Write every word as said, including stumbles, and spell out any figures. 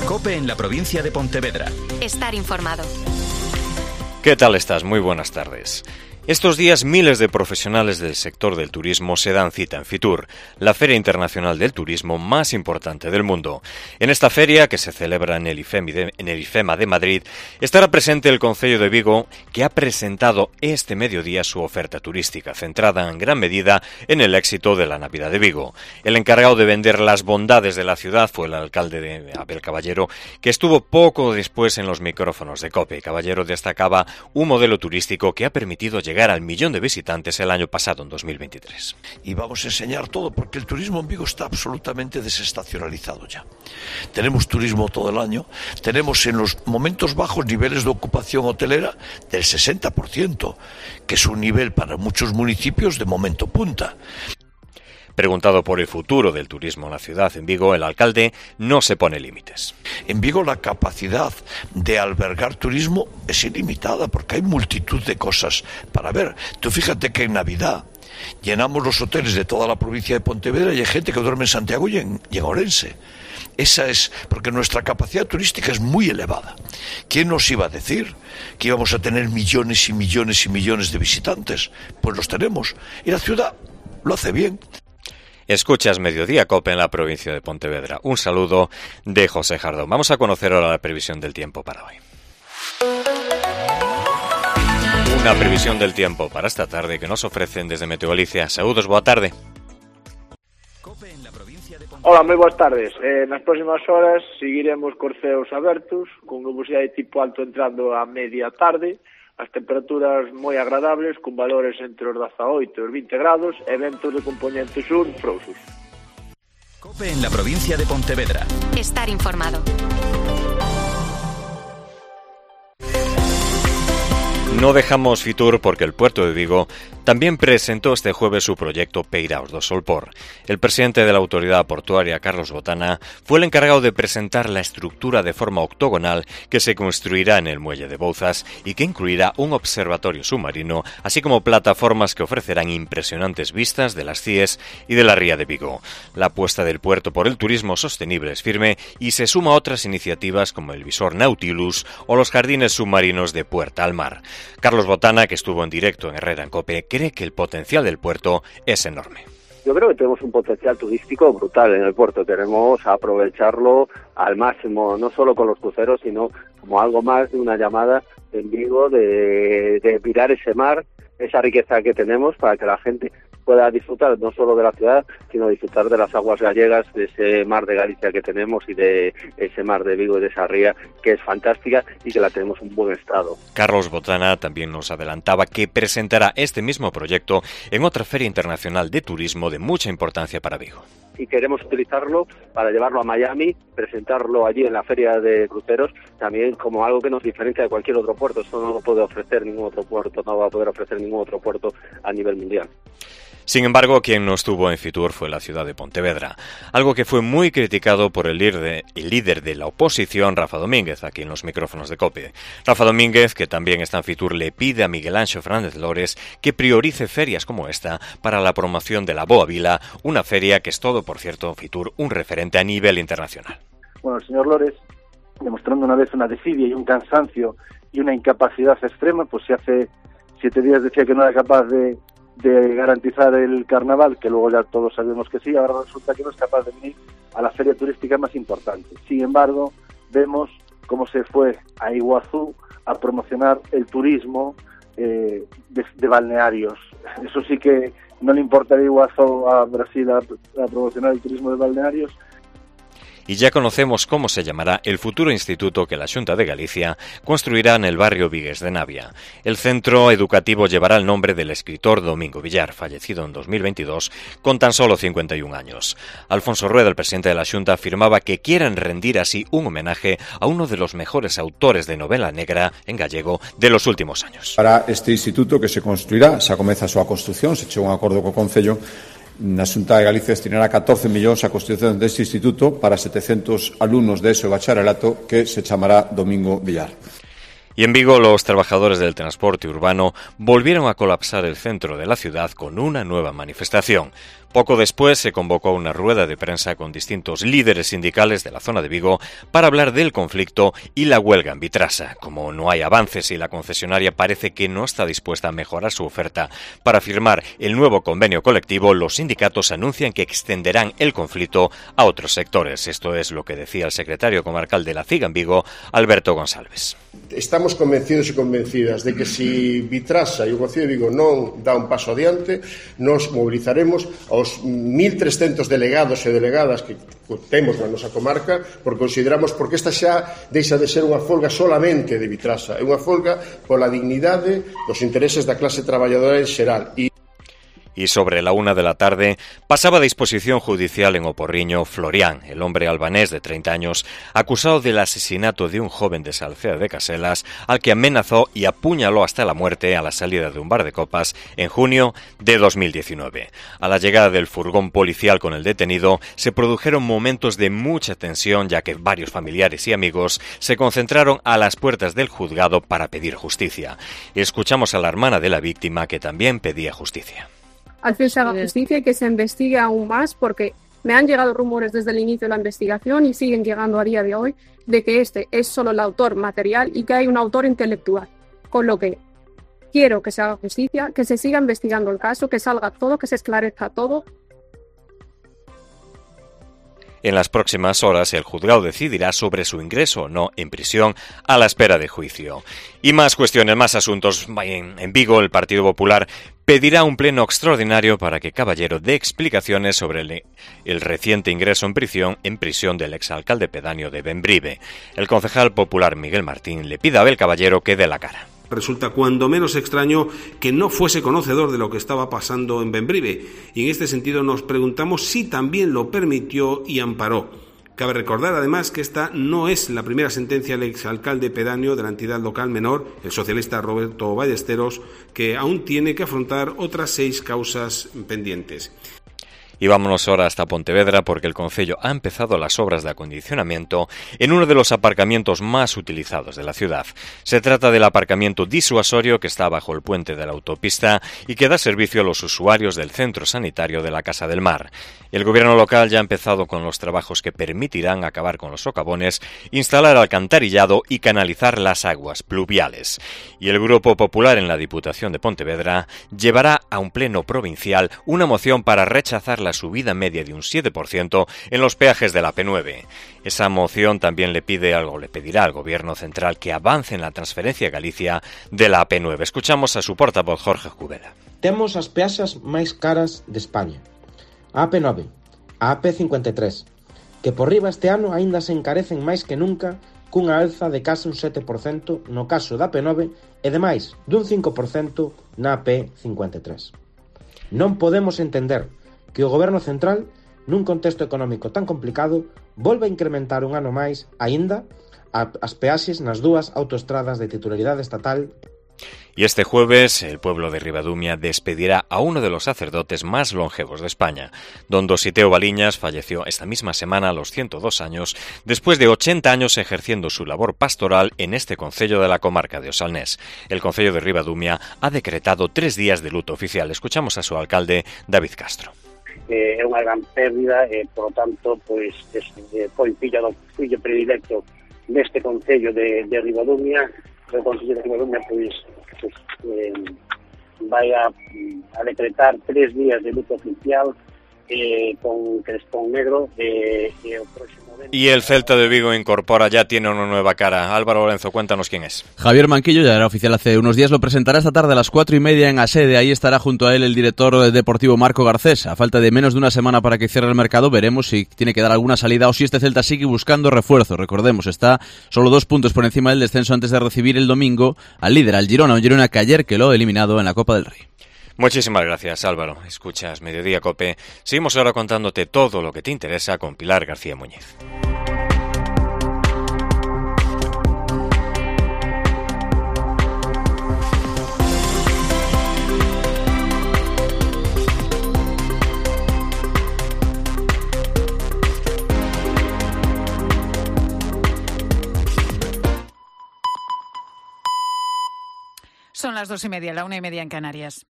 COPE en la provincia de Pontevedra. Estar informado. ¿Qué tal estás? Muy buenas tardes. Estos días miles de profesionales del sector del turismo se dan cita en Fitur, la feria internacional del turismo más importante del mundo. En esta feria, que se celebra en el IFEMA de, en el IFEMA de Madrid, estará presente el Concello de Vigo, que ha presentado este mediodía su oferta turística, centrada en gran medida en el éxito de la Navidad de Vigo. El encargado de vender las bondades de la ciudad fue el alcalde de Abel Caballero, que estuvo poco después en los micrófonos de COPE. Caballero destacaba un modelo turístico que ha permitido llegar llegar al millón de visitantes el año pasado, en dos mil veintitrés. Y vamos a enseñar todo, porque el turismo en Vigo está absolutamente desestacionalizado ya. Tenemos turismo todo el año, tenemos en los momentos bajos niveles de ocupación hotelera del sesenta por ciento, que es un nivel para muchos municipios de momento punta. Preguntado por el futuro del turismo en la ciudad, en Vigo, el alcalde no se pone límites. En Vigo la capacidad de albergar turismo es ilimitada, porque hay multitud de cosas para ver. Tú fíjate que en Navidad llenamos los hoteles de toda la provincia de Pontevedra y hay gente que duerme en Santiago y en, y en Ourense. Esa es porque nuestra capacidad turística es muy elevada. ¿Quién nos iba a decir que íbamos a tener millones y millones y millones de visitantes? Pues los tenemos. Y la ciudad lo hace bien. Escuchas Mediodía COPE en la provincia de Pontevedra. Un saludo de José Jardón. Vamos a conocer ahora la previsión del tiempo para hoy. Una previsión del tiempo para esta tarde que nos ofrecen desde Meteo Galicia. Saúdos, boa tarde. Hola, moi boas tardes. Eh, nas próximas horas seguiremos cos ceos abertos, con nubosidade de tipo alto entrando a media tarde, as temperaturas moi agradables, con valores entre os dezaoito e os vinte grados, e ventos de componente sur frouxos. COPE en la provincia de Pontevedra. Estar informado. No dejamos Fitur porque el puerto de Vigo también presentó este jueves su proyecto Peiraos do Solpor. El presidente de la autoridad portuaria, Carlos Botana, fue el encargado de presentar la estructura de forma octogonal que se construirá en el muelle de Bouzas y que incluirá un observatorio submarino, así como plataformas que ofrecerán impresionantes vistas de las Cies y de la ría de Vigo. La apuesta del puerto por el turismo sostenible es firme y se suma a otras iniciativas como el visor Nautilus o los jardines submarinos de Puerta al Mar. Carlos Botana, que estuvo en directo en Herrera en COPE, cree que el potencial del puerto es enorme. Yo creo que tenemos un potencial turístico brutal en el puerto. Queremos aprovecharlo al máximo, no solo con los cruceros, sino como algo más de una llamada en Vigo de, de mirar ese mar, esa riqueza que tenemos para que la gente pueda disfrutar no solo de la ciudad, sino disfrutar de las aguas gallegas, de ese mar de Galicia que tenemos y de ese mar de Vigo y de esa ría que es fantástica y que la tenemos en buen estado. Carlos Botana también nos adelantaba que presentará este mismo proyecto en otra feria internacional de turismo de mucha importancia para Vigo. Y queremos utilizarlo para llevarlo a Miami, presentarlo allí en la feria de cruceros, también como algo que nos diferencia de cualquier otro puerto. Esto no lo puede ofrecer ningún otro puerto, no va a poder ofrecer ningún otro puerto a nivel mundial. Sin embargo, quien no estuvo en Fitur fue la ciudad de Pontevedra, algo que fue muy criticado por el líder, de, el líder de la oposición, Rafa Domínguez, aquí en los micrófonos de COPE. Rafa Domínguez, que también está en Fitur, le pide a Miguel Anxo Fernández Lores que priorice ferias como esta para la promoción de la Boa Vila, una feria que es todo, por cierto, Fitur, un referente a nivel internacional. Bueno, el señor Lores, demostrando una vez una desidia y un cansancio y una incapacidad extrema, pues si hace siete días decía que no era capaz de de garantizar el carnaval, que luego ya todos sabemos que sí, ahora resulta que no es capaz de venir a la feria turística más importante. Sin embargo, vemos cómo se fue a Iguazú a promocionar el turismo eh, de, de balnearios. Eso sí que no le importa de Iguazú a Brasil a, a promocionar el turismo de balnearios. Y ya conocemos cómo se llamará el futuro instituto que la Xunta de Galicia construirá en el barrio Vigues de Navia. El centro educativo llevará el nombre del escritor Domingo Villar, fallecido en dos mil veintidós, con tan solo cincuenta y un años. Alfonso Rueda, el presidente de la Xunta, afirmaba que quieren rendir así un homenaje a uno de los mejores autores de novela negra en gallego de los últimos años. Para este instituto que se construirá, xa comeza a súa construción, se chegou un acordo co Concello. Na Xunta de Galicia destinará catorce millóns a construción deste instituto para setecientos alumnos de ese bacharelato que se chamará Domingo Villar. Y en Vigo, los trabajadores del transporte urbano volvieron a colapsar el centro de la ciudad con una nueva manifestación. Poco después se convocó una rueda de prensa con distintos líderes sindicales de la zona de Vigo para hablar del conflicto y la huelga en Vitrasa. Como no hay avances y la concesionaria parece que no está dispuesta a mejorar su oferta para firmar el nuevo convenio colectivo, los sindicatos anuncian que extenderán el conflicto a otros sectores. Esto es lo que decía el secretario comarcal de la CIGA en Vigo, Alberto González. Estamos convencidos e convencidas de que se Vitrasa e o Concello de Vigo non dá un paso adiante, nos mobilizaremos aos mil trescentos delegados e delegadas que temos na nosa comarca, porque consideramos porque esta xa deixa de ser unha folga solamente de Vitrasa, é unha folga pola dignidade dos intereses da clase traballadora en xeral. E Y sobre la una de la tarde pasaba a disposición judicial en Oporriño Florián, el hombre albanés de treinta años, acusado del asesinato de un joven de Salceda de Caselas, al que amenazó y apuñaló hasta la muerte a la salida de un bar de copas en junio de dos mil diecinueve. A la llegada del furgón policial con el detenido, se produjeron momentos de mucha tensión, ya que varios familiares y amigos se concentraron a las puertas del juzgado para pedir justicia. Escuchamos a la hermana de la víctima, que también pedía justicia. Al fin se haga justicia y que se investigue aún más, porque me han llegado rumores desde el inicio de la investigación y siguen llegando a día de hoy de que este es solo el autor material y que hay un autor intelectual. Con lo que quiero que se haga justicia, que se siga investigando el caso, que salga todo, que se esclarezca todo. En las próximas horas el juzgado decidirá sobre su ingreso o no en prisión a la espera de juicio. Y más cuestiones, más asuntos. En, en Vigo, el Partido Popular pedirá un pleno extraordinario para que Caballero dé explicaciones sobre el, el reciente ingreso en prisión, en prisión del exalcalde pedáneo de Bembrive. El concejal popular Miguel Martín le pide a Abel Caballero que dé la cara. Resulta cuando menos extraño que no fuese conocedor de lo que estaba pasando en Bembrive, y en este sentido nos preguntamos si también lo permitió y amparó. Cabe recordar además que esta no es la primera sentencia del exalcalde pedáneo de la entidad local menor, el socialista Roberto Ballesteros, que aún tiene que afrontar otras seis causas pendientes. Y vámonos ahora hasta Pontevedra, porque el concello ha empezado las obras de acondicionamiento en uno de los aparcamientos más utilizados de la ciudad. Se trata del aparcamiento disuasorio que está bajo el puente de la autopista y que da servicio a los usuarios del centro sanitario de la Casa del Mar. El gobierno local ya ha empezado con los trabajos que permitirán acabar con los socavones, instalar alcantarillado y canalizar las aguas pluviales. Y el Grupo Popular en la Diputación de Pontevedra llevará a un pleno provincial una moción para rechazar la subida media de un siete por ciento en los peajes de la P nueve. Esa moción también le pide algo, le pedirá al Gobierno central que avance en la transferencia a Galicia de la P nueve. Escuchamos a su portavoz Jorge Cubela. Temos as peaxas máis caras de España. A AP nove, a AP cincuenta e tres, que por riba este ano aínda se encarecen máis que nunca, cunha alza de case un sete por cento no caso da P nove e de máis dun cinco por cento na A P cincuenta e tres. Non podemos entender que o Goberno central, nun contexto económico tan complicado, volve a incrementar un ano máis, aínda, as peaxes nas dúas autoestradas de titularidade estatal. Y este jueves el pueblo de Ribadumia despedirá a uno de los sacerdotes más longevos de España. Don Dositeo Baliñas falleció esta misma semana a los ciento dos años, después de ochenta años ejerciendo su labor pastoral en este concello de la comarca de Osalnés. El concello de Ribadumia ha decretado tres días de luto oficial. Escuchamos a su alcalde, David Castro. É unha gran pérdida e, por lo tanto, pois, foi fillo do fillo predilecto deste concello de, de Ribadumia. O concello de Ribadumia pois, pois eh, vai a, a decretar tres días de luto oficial eh, con crespón negro eh, e o próximo. Y el Celta de Vigo incorpora, ya tiene una nueva cara. Álvaro Lorenzo, cuéntanos quién es. Javier Manquillo ya era oficial hace unos días, lo presentará esta tarde a las cuatro y media en Asede. Ahí estará junto a él el director deportivo Marco Garcés. A falta de menos de una semana para que cierre el mercado, veremos si tiene que dar alguna salida o si este Celta sigue buscando refuerzo. Recordemos, está solo dos puntos por encima del descenso antes de recibir el domingo al líder, al Girona. Un Girona que ayer quedó eliminado en la Copa del Rey. Muchísimas gracias, Álvaro. Escuchas Mediodía Cope. Seguimos ahora contándote todo lo que te interesa con Pilar García Muñiz. Son las dos y media, la una y media en Canarias.